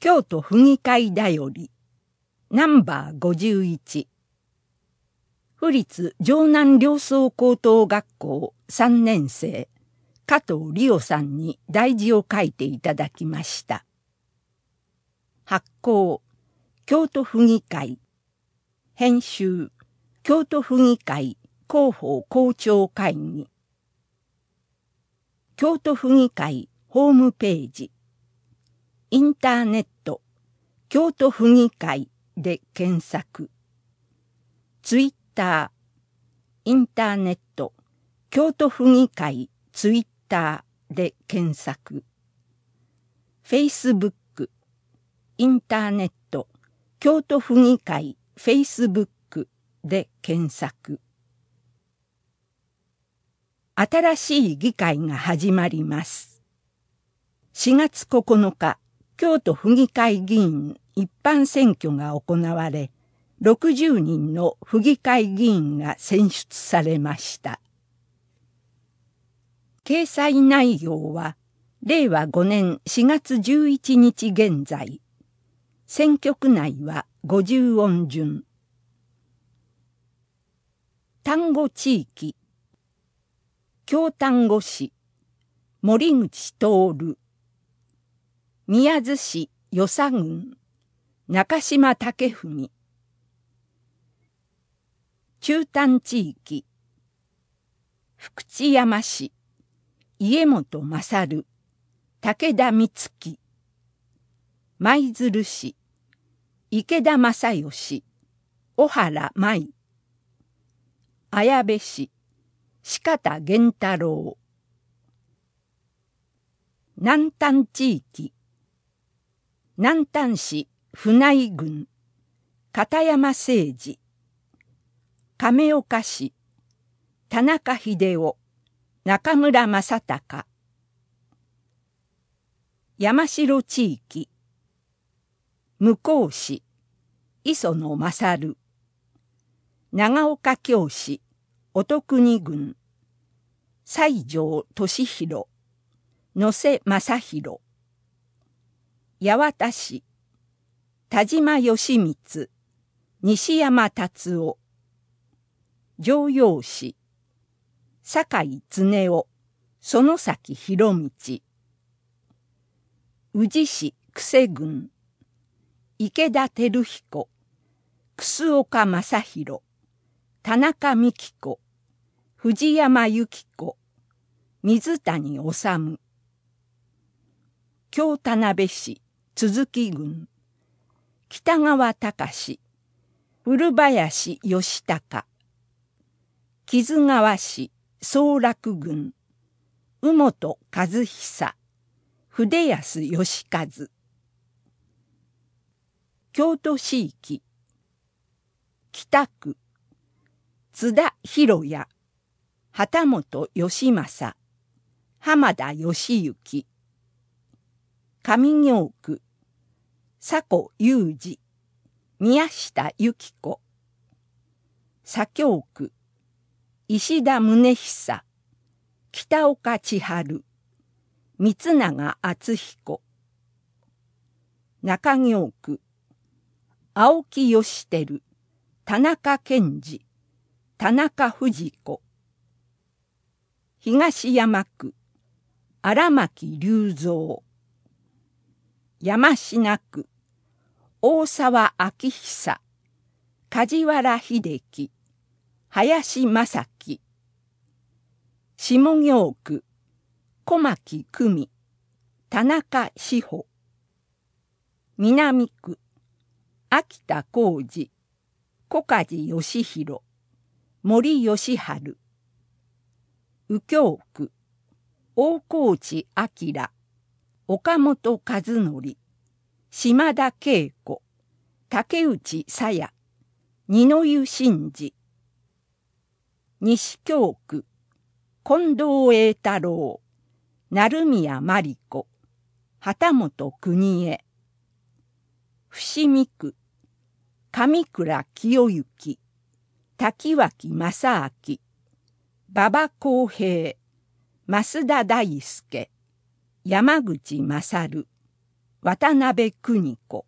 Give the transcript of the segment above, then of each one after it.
京都府議会だよりナンバー51府立城南両荘高等学校3年生加藤理央さんに題字を書いていただきました。発行京都府議会、編集京都府議会広報校長会議、京都府議会ホームページ、インターネット京都府議会で検索、ツイッター、インターネット京都府議会ツイッターで検索、フェイスブック、インターネット京都府議会フェイスブックで検索。新しい議会が始まります。4月9日、京都府議会議員一般選挙が行われ、60人の府議会議員が選出されました。掲載内容は、令和5年4月11日現在、選挙区内は50音順。丹後地域、京丹後市、森口徹、宮津市与謝郡、中島武文、中丹地域、福知山市、家本勝、武田光樹、舞鶴市、池田正義、小原舞、綾部市、四方源太郎、南丹地域、南丹市船井郡、片山誠二、亀岡市、田中秀夫、中村正隆、山城地域、向日市、磯野勝、長岡京市、音国郡、西条俊弘、野瀬正弘、八幡市、田島義光、西山達夫、城陽市、酒井恒夫、園崎博道、宇治市久世郡、池田照彦、楠岡正弘、田中美希子、藤山由紀子、水谷治、京田辺市都筑郡、北川隆、古林義孝、木津川市総楽郡、宇本和久、筆安義和、京都市域、北区、津田博也、旗本義政、浜田義行、上京区、佐古裕二、宮下由紀子、左京区、石田宗久、北岡千春、三永敦彦、中京区、青木義輝、田中健二、田中藤子、東山区、荒牧隆三、山科区、大沢昭久、梶原秀樹、林正樹、下京区、小牧久美、田中志保、南区、秋田浩二、小梶義弘、森義治、右京区、大河内明、岡本和則、島田恵子、竹内沙耶、二之湯真治、西京区、近藤栄太郎、成宮真理子、旗本邦衛、伏見区、上倉清之、滝脇正明、馬場公平、増田大輔、山口勝、 渡辺邦子。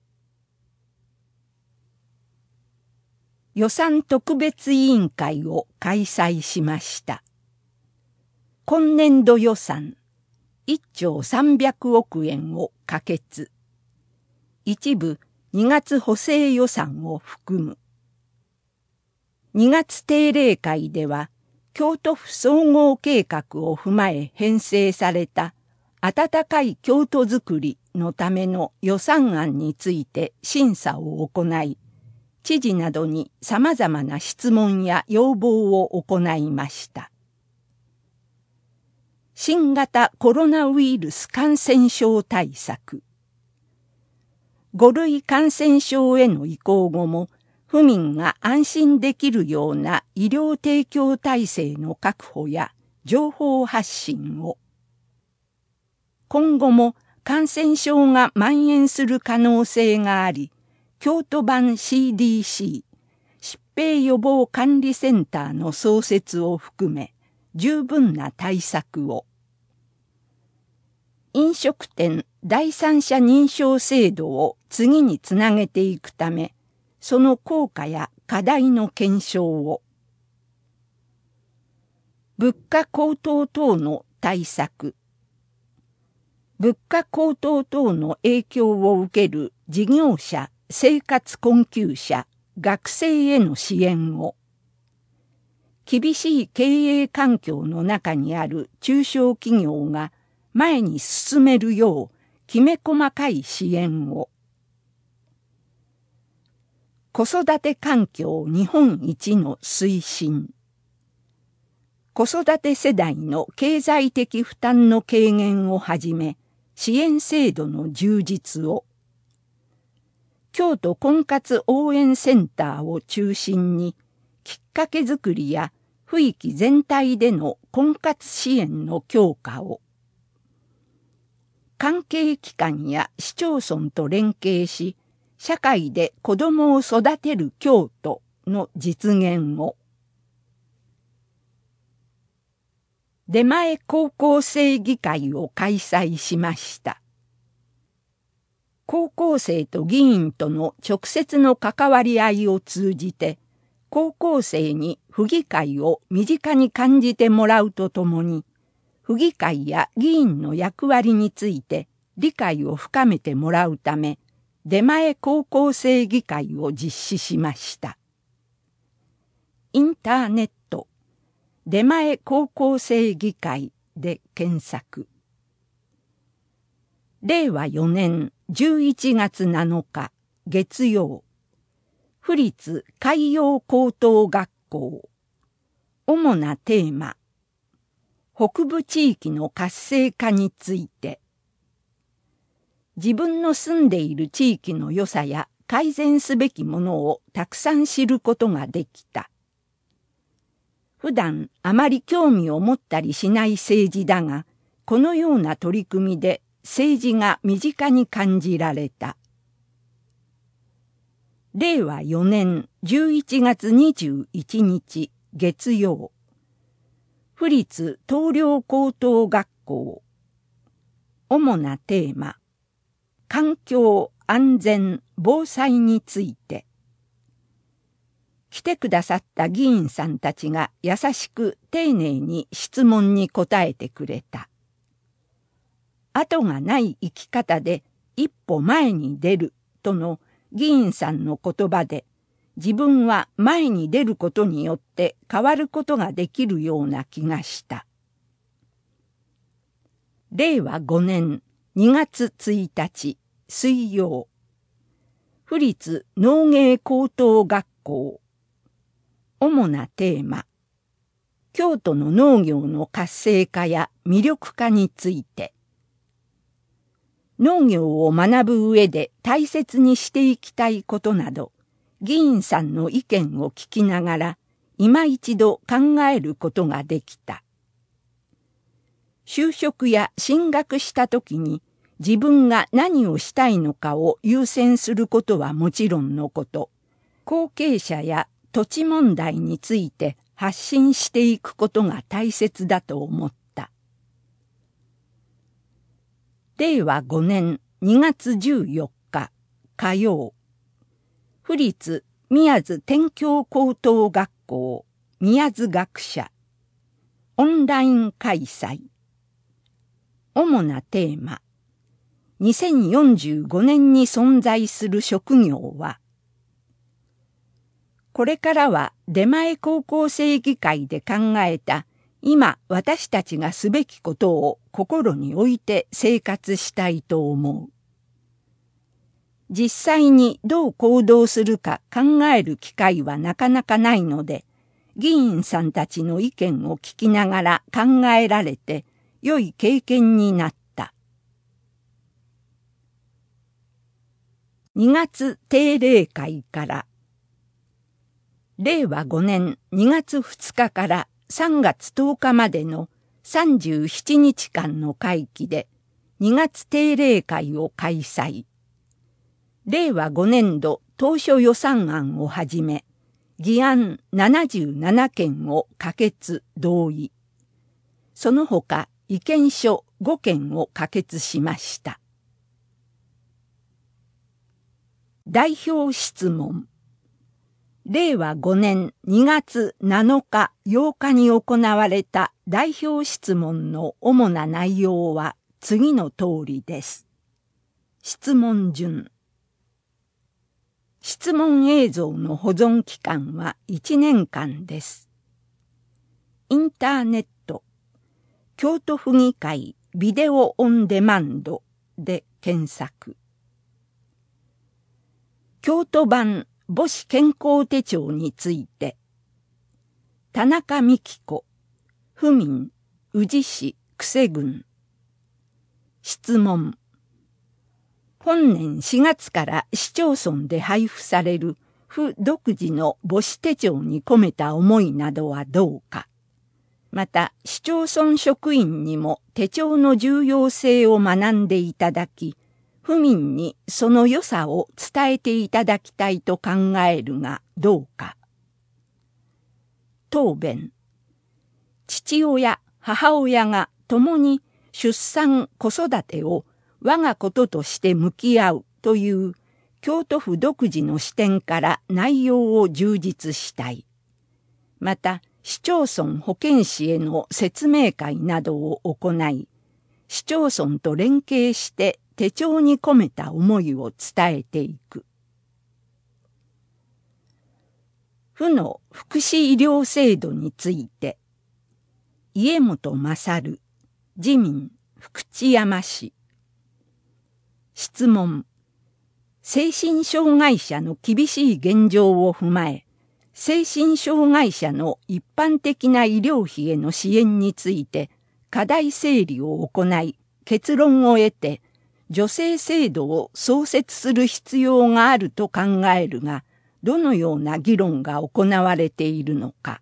予算特別委員会を開催しました。今年度予算1兆300億円を可決。一部2月補正予算を含む。2月定例会では、京都府総合計画を踏まえ編成された温かい京都づくりのための予算案について審査を行い、知事などに様々な質問や要望を行いました。新型コロナウイルス感染症対策。5類感染症への移行後も、府民が安心できるような医療提供体制の確保や情報発信を。今後も感染症が蔓延する可能性があり、京都版 CDC 疾病予防管理センターの創設を含め十分な対策を。飲食店第三者認証制度を次につなげていくため、その効果や課題の検証を。物価高騰等の対策。物価高騰等の影響を受ける事業者、生活困窮者、学生への支援を。厳しい経営環境の中にある中小企業が前に進めるようきめ細かい支援を。子育て環境日本一の推進。子育て世代の経済的負担の軽減をはじめ、支援制度の充実を。京都婚活応援センターを中心に、きっかけづくりや区域全体での婚活支援の強化を。関係機関や市町村と連携し、社会で子どもを育てる京都の実現を。出前高校生議会を開催しました。高校生と議員との直接の関わり合いを通じて、高校生に府議会を身近に感じてもらうとともに、府議会や議員の役割について理解を深めてもらうため、出前高校生議会を実施しました。インターネット、出前高校生議会で検索。令和4年11月7日月曜、府立海洋高等学校。主なテーマ、北部地域の活性化について。自分の住んでいる地域の良さや改善すべきものをたくさん知ることができた。普段あまり興味を持ったりしない政治だが、このような取り組みで政治が身近に感じられた。令和4年11月21日月曜、府立東陵高等学校。主なテーマ、環境、安全、防災について。来てくださった議員さんたちが優しく丁寧に質問に答えてくれた。後がない生き方で一歩前に出るとの議員さんの言葉で、自分は前に出ることによって変わることができるような気がした。令和5年2月1日水曜、府立農芸高等学校。主なテーマ、京都の農業の活性化や魅力化について。農業を学ぶ上で大切にしていきたいことなど、議員さんの意見を聞きながら、今一度考えることができた。就職や進学したときに、自分が何をしたいのかを優先することはもちろんのこと、後継者や土地問題について発信していくことが大切だと思った。令和5年 2月14日火曜、府立宮津天教高等学校宮津学舎オンライン開催。主なテーマ、2045年に存在する職業は、これからは出前高校生議会で考えた今私たちがすべきことを心に置いて生活したいと思う。実際にどう行動するか考える機会はなかなかないので、議員さんたちの意見を聞きながら考えられて良い経験になった。2月定例会から、令和5年2月2日から3月10日までの37日間の会期で2月定例会を開催。令和5年度当初予算案をはじめ、議案77件を可決同意。その他意見書5件を可決しました。代表質問。令和5年2月7日8日に行われた代表質問の主な内容は次の通りです。質問順。質問映像の保存期間は1年間です。インターネット、京都府議会ビデオオンデマンドで検索。京都版母子健康手帳について、田中美希子、府民、宇治市久世郡。質問。本年4月から市町村で配布される府独自の母子手帳に込めた思いなどはどうか。また、市町村職員にも手帳の重要性を学んでいただき、府民にその良さを伝えていただきたいと考えるがどうか。答弁。父親、母親が共に出産、子育てを我がこととして向き合うという京都府独自の視点から内容を充実したい。また、市町村保健師への説明会などを行い、市町村と連携して手帳に込めた思いを伝えていく。府の福祉医療制度について、家本勝、自民、福知山市。質問。精神障害者の厳しい現状を踏まえ、精神障害者の一般的な医療費への支援について課題整理を行い、結論を得て、助成制度を創設する必要があると考えるが、どのような議論が行われているのか。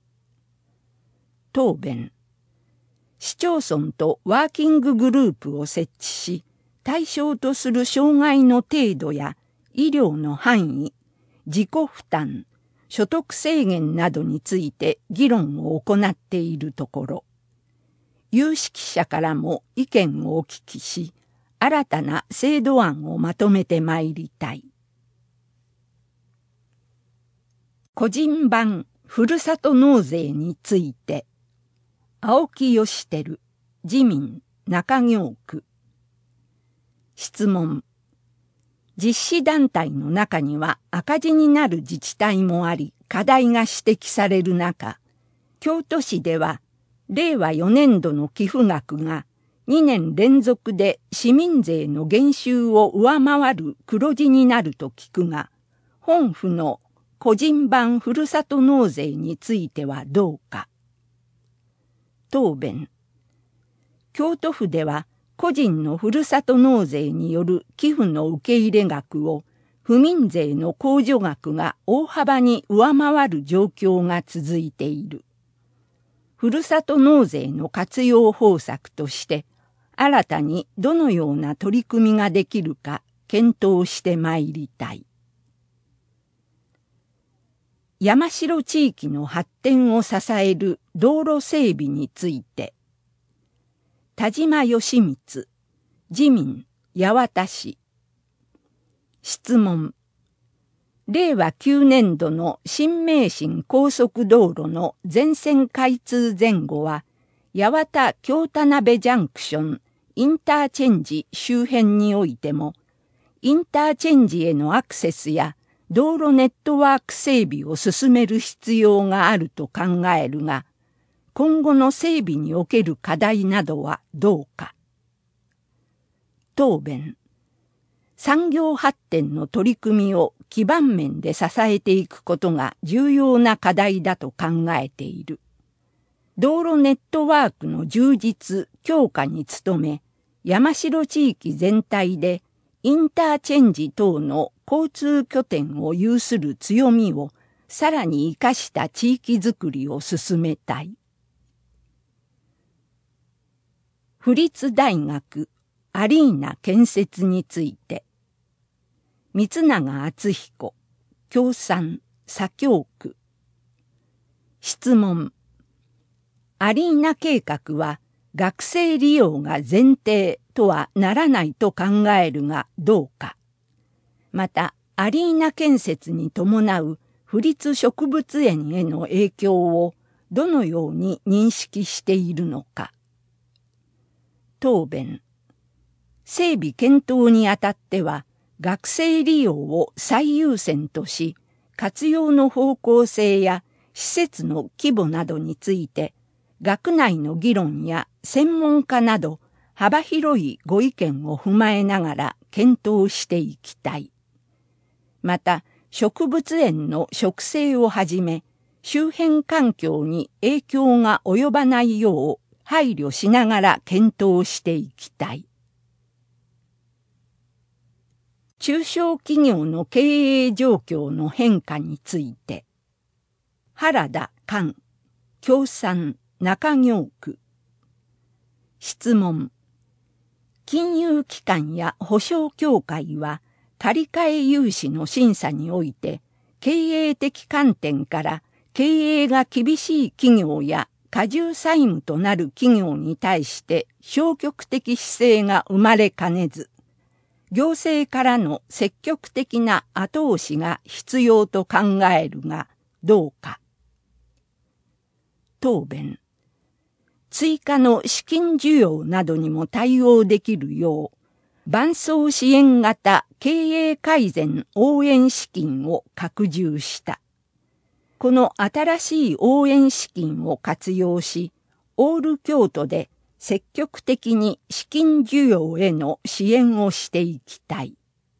答弁。市町村とワーキンググループを設置し、対象とする障害の程度や医療の範囲、自己負担、所得制限などについて議論を行っているところ、有識者からも意見をお聞きし、新たな制度案をまとめてまいりたい。個人版ふるさと納税について、青木義輝、自民、中京区。質問。実施団体の中には赤字になる自治体もあり、課題が指摘される中、京都市では、令和4年度の寄付額が2年連続で市民税の減収を上回る黒字になると聞くが、本府の個人版ふるさと納税についてはどうか。答弁。京都府では個人のふるさと納税による寄付の受け入れ額を府民税の控除額が大幅に上回る状況が続いている。ふるさと納税の活用方策として、新たにどのような取り組みができるか検討してまいりたい。山城地域の発展を支える道路整備について、田島義光、自民、 八幡市。質問。令和9年度の新名神高速道路の全線開通前後は、八幡京田辺ジャンクションインターチェンジ周辺においても、インターチェンジへのアクセスや道路ネットワーク整備を進める必要があると考えるが、今後の整備における課題などはどうか。答弁。産業発展の取り組みを基盤面で支えていくことが重要な課題だと考えている。道路ネットワークの充実・強化に努め、山城地域全体でインターチェンジ等の交通拠点を有する強みをさらに生かした地域づくりを進めたい。府立大学アリーナ建設について、三永敦彦、京産、左京区。質問。アリーナ計画は学生利用が前提とはならないと考えるがどうか。また、アリーナ建設に伴う府立植物園への影響をどのように認識しているのか。答弁。整備検討にあたっては、学生利用を最優先とし、活用の方向性や施設の規模などについて、学内の議論や専門家など幅広いご意見を踏まえながら検討していきたい。また、植物園の植生をはじめ、周辺環境に影響が及ばないよう配慮しながら検討していきたい。中小企業の経営状況の変化について、原田寛、京産、中京区。質問。金融機関や保証協会は、借換融資の審査において、経営的観点から経営が厳しい企業や過重債務となる企業に対して消極的姿勢が生まれかねず、行政からの積極的な後押しが必要と考えるがどうか。答弁。追加の資金需要などにも対応できるよう、伴走支援型経営改善応援資金を拡充した。この新しい応援資金を活用し、オール京都で積極的に資金需要への支援をしていきたい。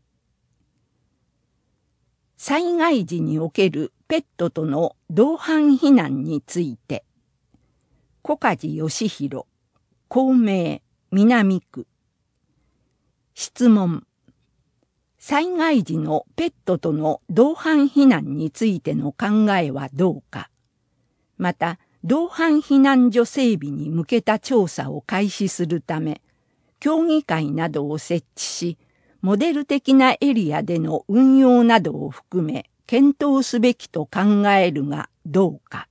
災害時におけるペットとの同伴避難について、小梶義弘、公明、南区。質問。災害時のペットとの同伴避難についての考えはどうか。また、同伴避難所整備に向けた調査を開始するため、協議会などを設置し、モデル的なエリアでの運用などを含め検討すべきと考えるがどうか。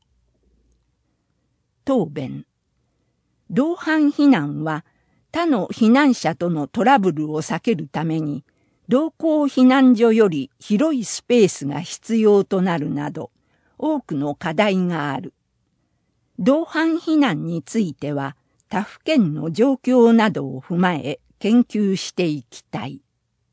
答弁。同伴避難は他の避難者とのトラブルを避けるために、同行避難所より広いスペースが必要となるなど、多くの課題がある。同伴避難については、他府県の状況などを踏まえ研究していきたい。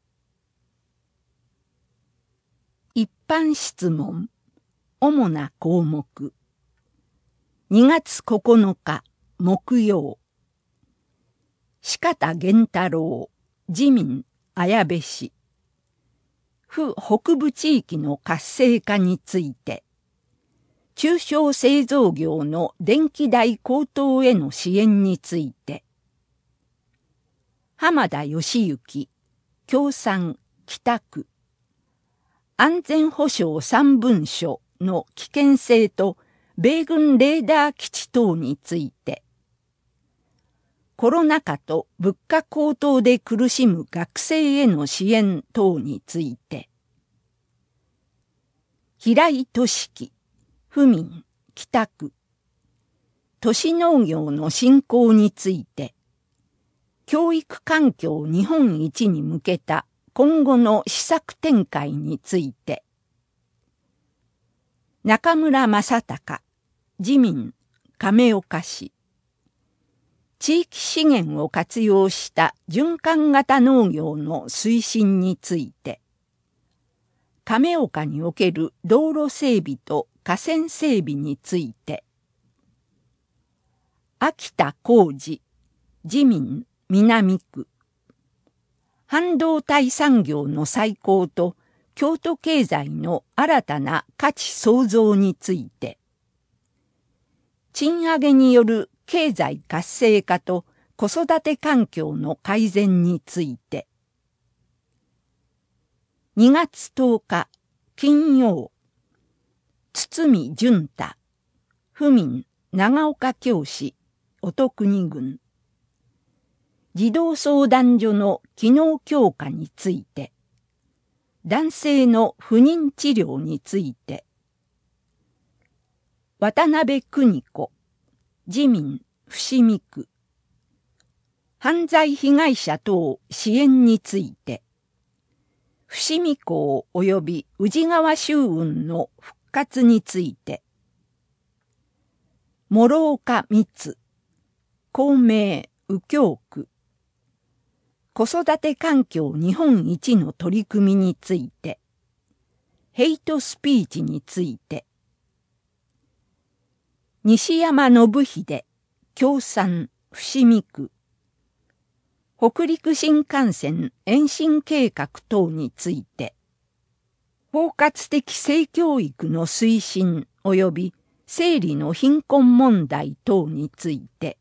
一般質問。主な項目。2月9日、木曜。四方源太郎、自民、綾部市。府北部地域の活性化について。中小製造業の電気代高騰への支援について。浜田義行、京産、北区。安全保障3文書の危険性と米軍レーダー基地等について。コロナ禍と物価高騰で苦しむ学生への支援等について。平井俊樹、府民、北区。都市農業の振興について。 教育環境日本一に向けた今後の施策展開について、中村正隆、自民、亀岡市。地域資源を活用した循環型農業の推進について、亀岡における道路整備と河川整備について、秋田浩二、自民、南区。半導体産業の再興と京都経済の新たな価値創造について、賃上げによる経済活性化と子育て環境の改善について、2月10日金曜、堤淳太、府民長岡京市音国郡、児童相談所の機能強化について、男性の不妊治療について、渡辺邦子、自民、伏見区、犯罪被害者等支援について、伏見港及び宇治川舟運の復活について、諸岡光、公明、右京区、子育て環境日本一の取り組みについて、ヘイトスピーチについて、西山信秀、共産、伏見区、北陸新幹線延伸計画等について、包括的性教育の推進及び生理の貧困問題等について、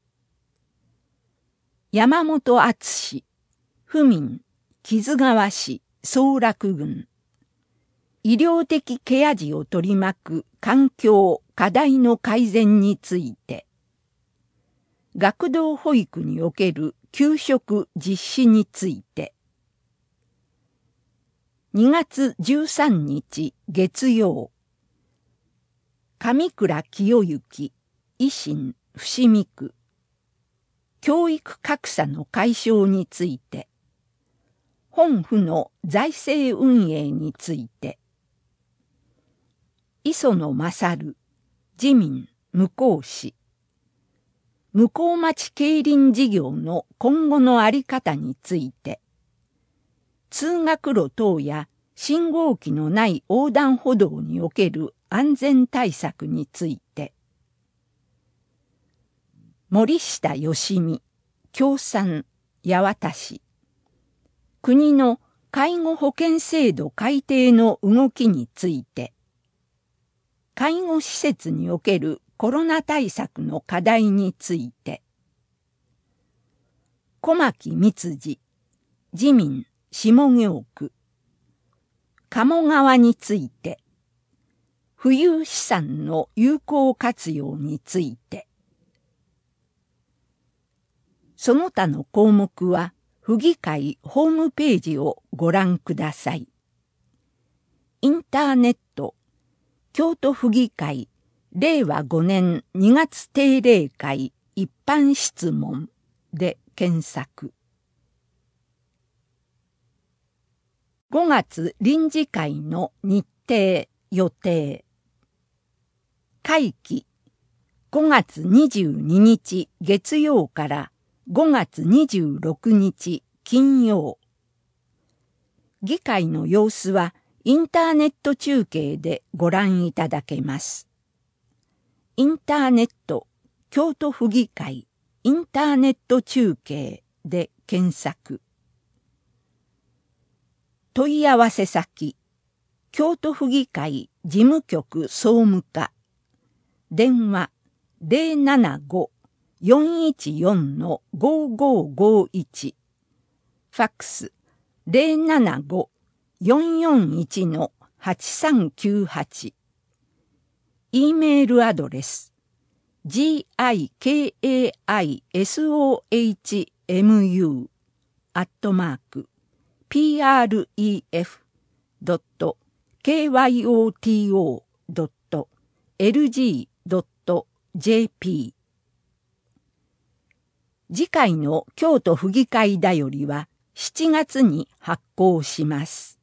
山本篤、府民、木津川市、総楽郡。医療的ケア児を取り巻く環境、課題の改善について。学童保育における給食実施について。2月13日月曜。上倉清之、維新、伏見区。教育格差の解消について、本府の財政運営について、磯野勝、自民、向こう市、向こう町競輪事業の今後のあり方について、通学路等や信号機のない横断歩道における安全対策について、森下義美、共産、八幡市。国の介護保険制度改定の動きについて、介護施設におけるコロナ対策の課題について、小牧光次、自民、下京区。鴨川について、浮遊資産の有効活用について、その他の項目は、府議会ホームページをご覧ください。インターネット、京都府議会、令和5年2月定例会一般質問で検索。5月臨時会の日程、予定。会期、5月22日月曜から5月26日金曜。議会の様子はインターネット中継でご覧いただけます。インターネット京都府議会インターネット中継で検索。問い合わせ先、京都府議会事務局総務課。電話075-414-5551。ファックス075-441-8398。E メールアドレス gikasohmu@pref.kyoto.lg.jp 次回の京都府議会だよりは7月に発行します。